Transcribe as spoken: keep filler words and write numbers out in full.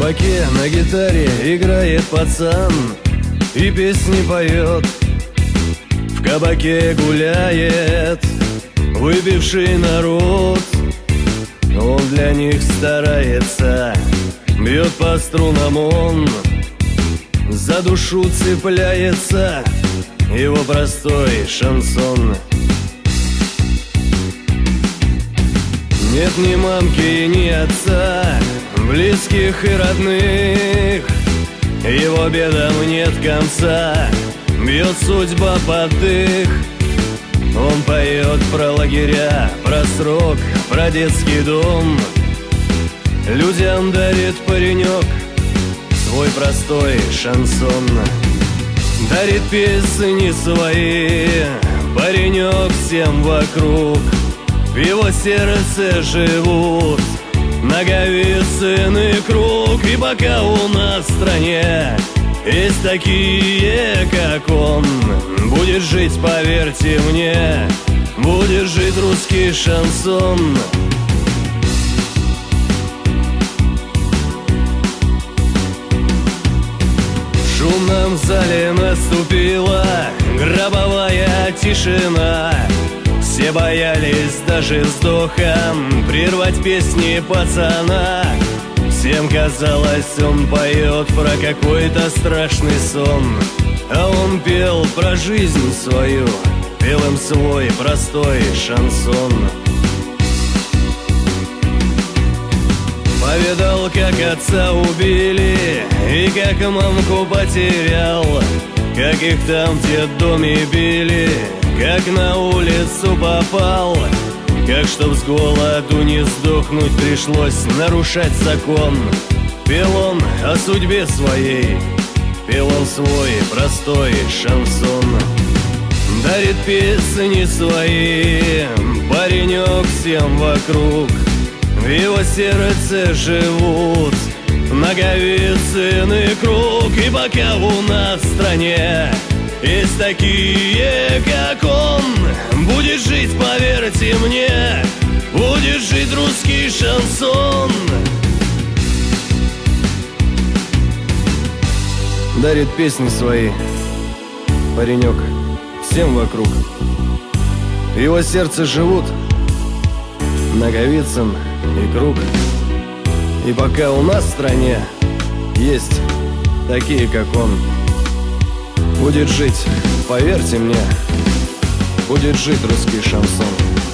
кабаке на гитаре играет пацан и песни поет. В кабаке гуляет выпивший народ. Он для них старается, бьет по струнам он, за душу цепляется его простой шансон. Нет ни мамки, ни отца, близких и родных, его бедам нет конца, бьет судьба под дых. Он поет про лагеря, про срок, про детский дом. Людям дарит паренек свой простой шансон. Дарит песни свои паренек всем вокруг. В его сердце живут Наговицыны круг. И пока у нас в стране есть такие, как он, будет жить, поверьте мне, будет жить русский шансон. В шумном зале наступила гробовая тишина. Все боялись даже вздохом прервать песни пацана. Всем казалось, он поет про какой-то страшный сон, а он пел про жизнь свою, пел им свой простой шансон. Повидал, как отца убили и как мамку потерял, как их там в детдоме били, как на улицу попал, как чтоб с голоду не сдохнуть пришлось нарушать закон. Пел он о судьбе своей, пел он свой простой шансон. Дарит песни свои паренек всем вокруг. В его сердце живут Наговицыны круг. И пока у нас в стране есть такие, как он, будет жить, поверьте мне, будет жить русский шансон. Дарит песни свои паренек всем вокруг. В его сердце живут Наговицын и круг. И пока у нас в стране есть такие, как он, будет жить, поверьте мне, будет жить русский шансон.